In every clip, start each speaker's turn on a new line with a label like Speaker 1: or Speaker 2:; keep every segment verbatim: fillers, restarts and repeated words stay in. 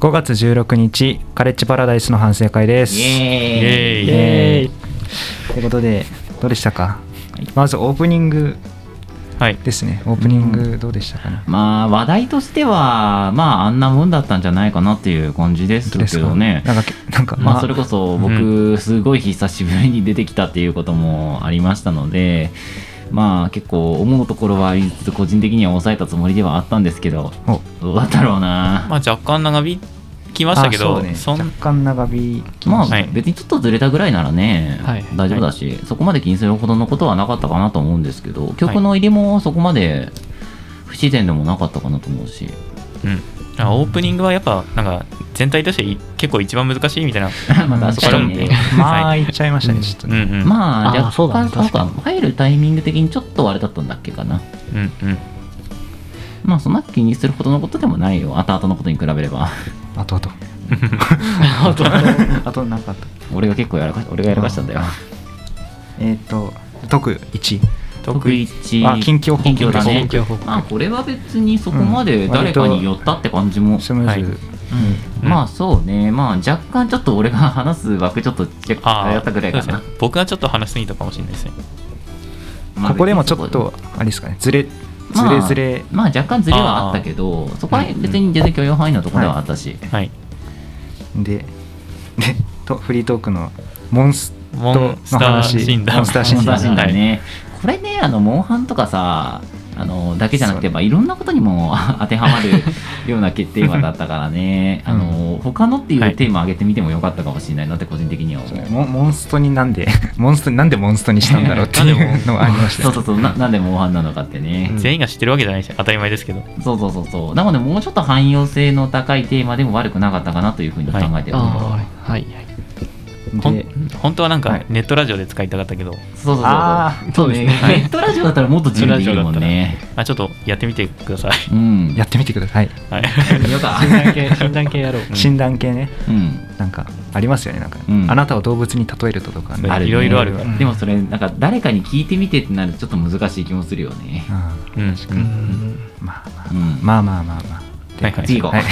Speaker 1: ごがつじゅうろくにちカレッジパラダイスの反省会です。
Speaker 2: イエーイ
Speaker 1: イエーイということでどうでしたか。まずオープニングですね、はい、オープニングどうでしたかね。
Speaker 2: うん、まあ話題としてはまああんなもんだったんじゃないかなっていう感じですけどね。
Speaker 1: なんかなんか、
Speaker 2: まあ、それこそ僕すごい久しぶりに出てきたっていうこともありましたので、まあ結構思うところはありつつ個人的には抑えたつもりではあったんですけど、どうだったろうな。
Speaker 3: まあ若干長引きましたけど、
Speaker 1: ね、若干長引きました、
Speaker 2: まあ別にちょっとずれたぐらいならね、はい、大丈夫だし、はい、そこまで気にするほどのことはなかったかなと思うんですけど、曲の入りもそこまで不自然でもなかったかなと思うし、
Speaker 3: うん、オープニングはやっぱなんか全体として結構一番難しいみたいな
Speaker 2: またそこからね、
Speaker 1: まあ言っちゃいましたね、ちょっとね、
Speaker 3: うんうん、
Speaker 2: まあ若干そうか入るタイミング的にちょっとあれだったんだっけかな、
Speaker 3: うんうん、
Speaker 2: まあそんな気にするほどのことでもないよ、後々のことに比べれば。
Speaker 1: 後々あとあとなかった。
Speaker 2: 俺が結構やらか俺がやらかしたんだよ。
Speaker 1: えっ、ー、と特いち
Speaker 2: 特いち
Speaker 1: あ近況報告
Speaker 2: だね。まあこれは別にそこまで誰かに寄ったって感じも、
Speaker 1: うん、スムーズ、はい
Speaker 2: うん、まあそうね、まあ若干ちょっと俺が話す枠ちょっと結構やったぐらいかな、
Speaker 3: ね、僕がちょっと話しすぎたかもしれないですね。
Speaker 1: まあ、ここでもちょっとあれですかね、ずれずれずれ、
Speaker 2: まあ、まあ若干ずれはあったけど、そこは別に全然許容範囲のところではあったし、
Speaker 3: はい、はい
Speaker 1: ででとフリートークのモンストの話、
Speaker 3: モンスター診断、
Speaker 2: モンスター診断ね、これね、あのモンハンとかさあのだけじゃなくて、まあ、いろんなことにも当てはまるようなテーマだったからね、あの他のっていうテーマ上げてみてもよかったかもしれないなって個人的には思う。
Speaker 1: モ, モンストになんでモンストなんでモンストにしたんだろうっていうのがありました、
Speaker 2: ね、そうそうそう な, なんでモンハンなのかってね、
Speaker 3: うん、全員が知ってるわけじゃないし当たり前ですけど、
Speaker 2: そうそうそうそう、なのでもうちょっと汎用性の高いテーマでも悪くなかったかなというふうに考えてる、
Speaker 3: はいはい、ほん本当はなんかネットラジオで使いたかったけど、はい、
Speaker 2: そうそうそうあそうですね、ネットラジオだったらもっと自由できるもんね。
Speaker 3: あちょっとやってみてください、
Speaker 1: うん、やってみてください、
Speaker 3: はい、
Speaker 2: よか
Speaker 3: 診断系診断系やろう、
Speaker 1: うん、診断系ね、
Speaker 2: うん、
Speaker 1: なんかありますよね、なんか、うん、あなたを動物に例えるととかね、
Speaker 3: あるいろいろあるから、
Speaker 2: でもそれなんか誰かに聞いてみてってなるとちょっと難しい気もするよね。
Speaker 1: うん、確かに、うん、まあまあ、うん、まあまあまあまあ、
Speaker 2: はいはい、次行こう、はい、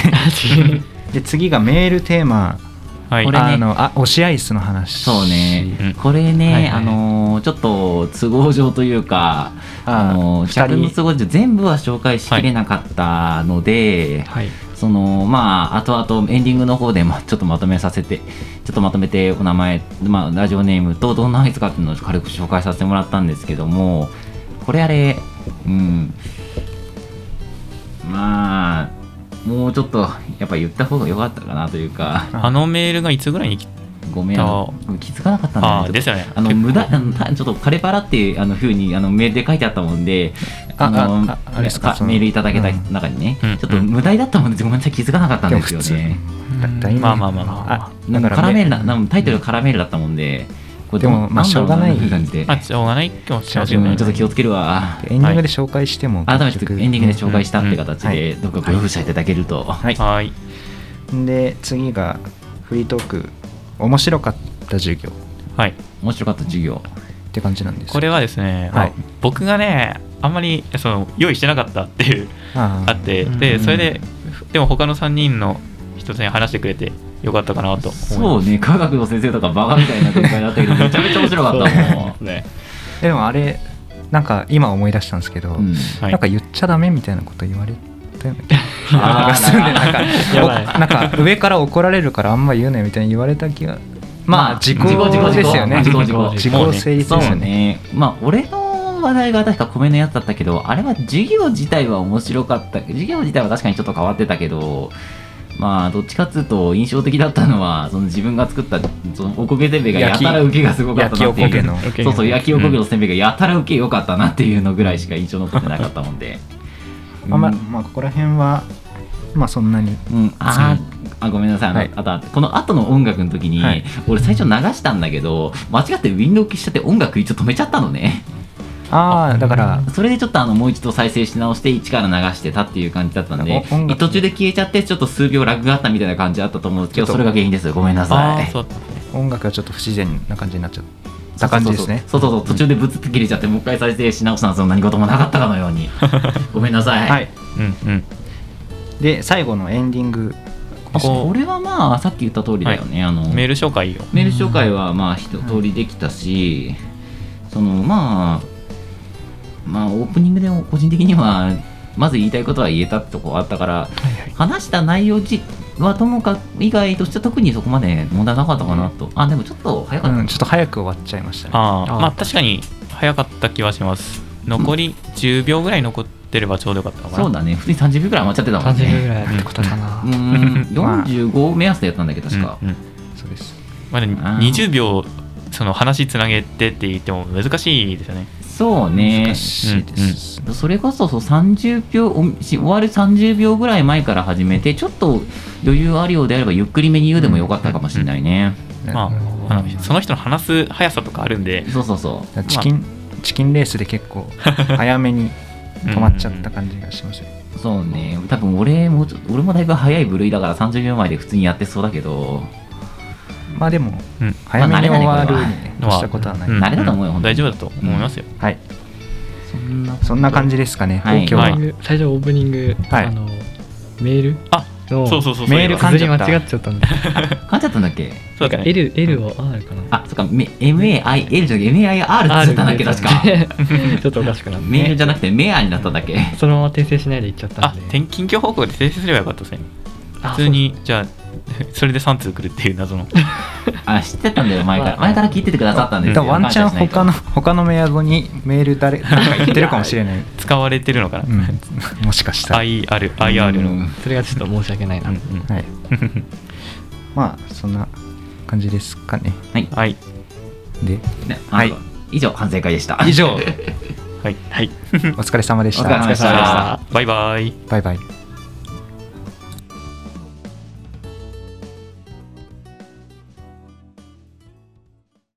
Speaker 1: で次がメールテーマ、はい、これね、あのあ推しアイスの話。
Speaker 2: そうね、うん、これね、はいはい、あのちょっと都合上というか、あの尺の都合上全部は紹介しきれなかったので、はい、そのまあ後々エンディングの方でまちょっとまとめさせてちょっとまとめてお名前、まあ、ラジオネームとどんなアイスかっていうのを軽く紹介させてもらったんですけども、これあれうんまあもうちょっとやっぱ言った方が良かったかなというか、
Speaker 3: あのメールがいつぐらいに来
Speaker 2: ごめん、あの気づかなかったんだよね。
Speaker 3: あですよね。
Speaker 2: あの無駄あのちょっとカレパラっていうあの風にあのメールで書いてあったもんで、あのあああれですか、メールいただけた中にね、うん、ちょっと無駄だったもんでごめんなさい、気づかなかったんですよね。
Speaker 3: まあまあまあまあ、
Speaker 2: あだからカラメールなタイトルがカラメールだったもんで。
Speaker 1: でもまあしょうがない
Speaker 2: 感じで、
Speaker 3: あしょうがないかもしれないけどね。
Speaker 2: ちょっと気をつけるわ。
Speaker 1: エンディングで紹介しても、
Speaker 2: 改めてエンディングで紹介したって形でどうかご容赦いただけると。
Speaker 1: はい。はい。で次がフリートーク、面白かった授業。
Speaker 3: はい。
Speaker 2: 面白かった授業
Speaker 1: って感じなんです。
Speaker 3: これはですね、はい、僕がねあんまりその用意してなかったっていうあってで、それででも他のさんにんの人に話してくれてよかったかなと思います。
Speaker 2: そうね、科学の先生とかバカみたいな展開だったけどめちゃめちゃ面白かったもんね。
Speaker 1: でもあれなんか今思い出したんですけど、うん、なんか言っちゃダメみたいなこと言われたような気がするんで、なんかなんか上から怒られるからあんま言うなみたいに言われた気が、まあ時効ですよね。時効時効時効成立ですよね。
Speaker 2: まあ俺の話題が確か米のやつだったけど、あれは授業自体は面白かった。授業自体は確かにちょっと変わってたけど。まあどっちかっていうと印象的だったのはその自分が作ったそのおこげせんべいがやたら受けがすごかったなっていう、のそうそう焼きおこげのせんべいがやたら受け良かったなっていうのぐらいしか印象残ってなかったもんで、
Speaker 1: うん、まあ、まあここら辺はまあそんなに、
Speaker 2: うん、ああごめんなさい、あの、はい、あとこの後の音楽の時に、はい、俺最初流したんだけど間違ってウィンドウ消しちゃって音楽一応止めちゃったのね。
Speaker 1: ああだから
Speaker 2: それでちょっとあのもう一度再生し直して一から流してたっていう感じだったんで、途中で消えちゃってちょっと数秒ラグがあったみたいな感じだったと思うんですけど、それが原因です。ごめんなさい。
Speaker 1: 音楽がちょっと不自然な感じになっちゃった感じですね。
Speaker 2: そうそうそう、途中でブツッと切れちゃってもう一回再生し直したんですよ、何事もなかったかのように。ごめんなさい。
Speaker 1: はい、うんうん、で最後のエンディング
Speaker 2: これはまあさっき言った通りだよね、はい、あの
Speaker 3: メール紹介を
Speaker 2: メール紹介はまあ一通りできたし、うん、そのまあまあオープニングでも個人的にはまず言いたいことは言えたってとこあったから、はいはい、話した内容はともかく以外としては特にそこまで問題なかったかなと、うん、あでもちょっと早かった、
Speaker 1: うん、ちょっと早く終わっちゃいましたね。
Speaker 3: ああまあ確かに早かった気はします。残りじゅうびょうぐらい残ってればちょうどよかったのかな。
Speaker 2: そうだね、普通にさんじゅうびょうぐらい余っちゃってたもんね。
Speaker 1: さんじゅうびょうぐらいってことかな。
Speaker 2: うんよんじゅうご目安でやったんだけど確か、
Speaker 3: うんうん、そうです。まだにじゅうびょうその話つなげてって言っても難しいですよね。
Speaker 2: そうね、
Speaker 1: 難しいです、
Speaker 2: うんうん、それこそさんじゅうびょう終わるさんじゅうびょうぐらい前から始めてちょっと余裕あるようであればゆっくりめに言うでもよかったかもしれないね、
Speaker 3: うんうん、まあ、あのその人の話す速さとかあるんで、
Speaker 2: そうそうそう
Speaker 1: チキン、まあ、チキンレースで結構早めに止まっちゃった感じがしますよ、
Speaker 2: うん、そうね、多分俺も俺もだいぶ早い部類だからさんじゅうびょうまえで普通にやってそうだけど、
Speaker 1: まあでも、うん、早めに終わるにしたことはない、
Speaker 2: 慣れだと思うよ、
Speaker 3: うん、大丈夫だと思いますよ、
Speaker 1: うん、はい、そんなそんな感じですかね、
Speaker 4: はい、今日は最初オープニング、はい、あのメール
Speaker 3: あそうそうそうそう
Speaker 1: メール噛んじゃった
Speaker 4: 間違っちゃったんだ
Speaker 2: 噛んじゃったんだっけ。
Speaker 4: そうか L, L は R かな、
Speaker 2: あそっか エムエーアイエル じゃなくて エムエーアイアール って言ってたんだっけ確か
Speaker 4: ちょっとおかしくなって、
Speaker 2: メールじゃなくてメアになったんだっけ。
Speaker 4: そのまま訂正しないで言っちゃったんで、
Speaker 3: あ近況報告で訂正すればよかったですね。普通にじゃあそれでさん通来るっていう謎の
Speaker 2: あ知ってたんだよ前から前から聞いててくださったんですよ。
Speaker 1: ワンチャン他の他のメアドにメール誰か言ってるかもしれない
Speaker 3: 使われてるのかな、
Speaker 1: うん、もしかしたら アイアール アイアール の
Speaker 4: それがちょっと申し訳ないな、うんうん、はい
Speaker 1: まあそんな感じですかね。
Speaker 2: はい、
Speaker 3: はい、
Speaker 2: で、ね、はい、以上反省会でした。
Speaker 1: 以上
Speaker 3: はい、はい、
Speaker 1: お疲れ様でした。
Speaker 2: お疲れ様でした。
Speaker 3: バイバイ
Speaker 1: バイバイ。